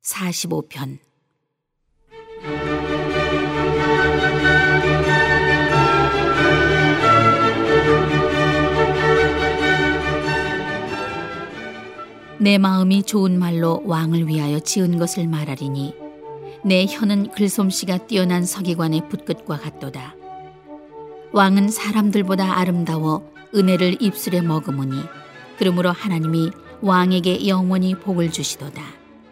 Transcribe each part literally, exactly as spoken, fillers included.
사십오 편. 내 마음이 좋은 말로 왕을 위하여 지은 것을 말하리니 내 혀는 글솜씨가 뛰어난 서기관의 붓끝과 같도다. 왕은 사람들보다 아름다워 은혜를 입술에 머금으니 그러므로 하나님이 왕에게 영원히 복을 주시도다.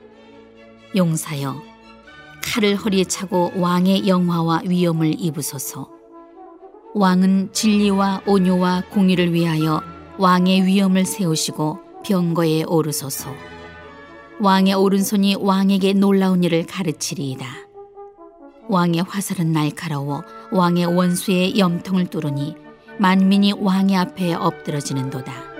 용사여, 칼을 허리에 차고 왕의 영화와 위엄을 입으소서. 왕은 진리와 온유와 공의를 위하여 왕의 위엄을 세우시고 병거에 오르소서. 왕의 오른손이 왕에게 놀라운 일을 가르치리이다. 왕의 화살은 날카로워 왕의 원수의 염통을 뚫으니 만민이 왕의 앞에 엎드러지는도다.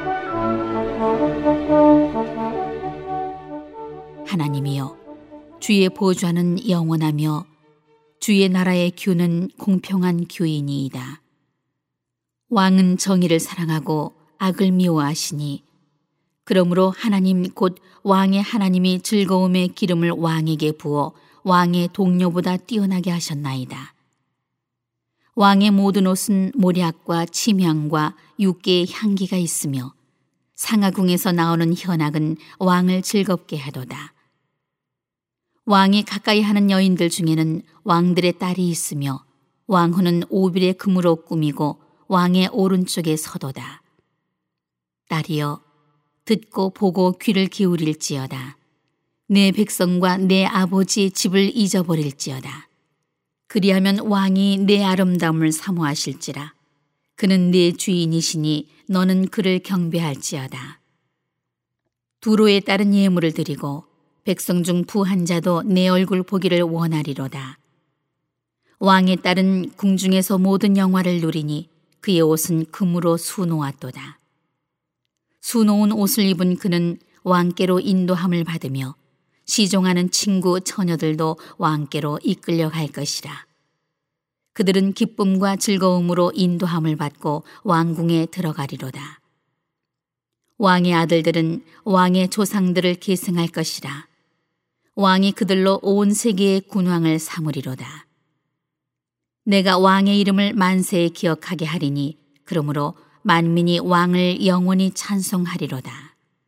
하나님이여, 주의 보좌는 영원하며 주의 나라의 규는 공평한 규이니이다. 왕은 정의를 사랑하고 악을 미워하시니 그러므로 하나님 곧 왕의 하나님이 즐거움의 기름을 왕에게 부어 왕의 동료보다 뛰어나게 하셨나이다. 왕의 모든 옷은 모략과 침향과 육개의 향기가 있으며 상하궁에서 나오는 현악은 왕을 즐겁게 하도다. 왕이 가까이 하는 여인들 중에는 왕들의 딸이 있으며 왕후는 오빌의 금으로 꾸미고 왕의 오른쪽에 서도다. 딸이여, 듣고 보고 귀를 기울일지어다. 내 백성과 내 아버지의 집을 잊어버릴지어다. 그리하면 왕이 내 아름다움을 사모하실지라. 그는 내 주인이시니 너는 그를 경배할지어다. 두로에 따른 예물을 드리고 백성 중 부한 자도 내 얼굴 보기를 원하리로다. 왕의 딸은 궁중에서 모든 영화를 누리니 그의 옷은 금으로 수놓았도다. 수놓은 옷을 입은 그는 왕께로 인도함을 받으며 시종하는 친구 처녀들도 왕께로 이끌려 갈 것이라. 그들은 기쁨과 즐거움으로 인도함을 받고 왕궁에 들어가리로다. 왕의 아들들은 왕의 조상들을 계승할 것이라. 왕이 그들로 온 세계의 군왕을 삼으리로다. 내가 왕의 이름을 만세에 기억하게 하리니 그러므로 만민이 왕을 영원히 찬송하리로다.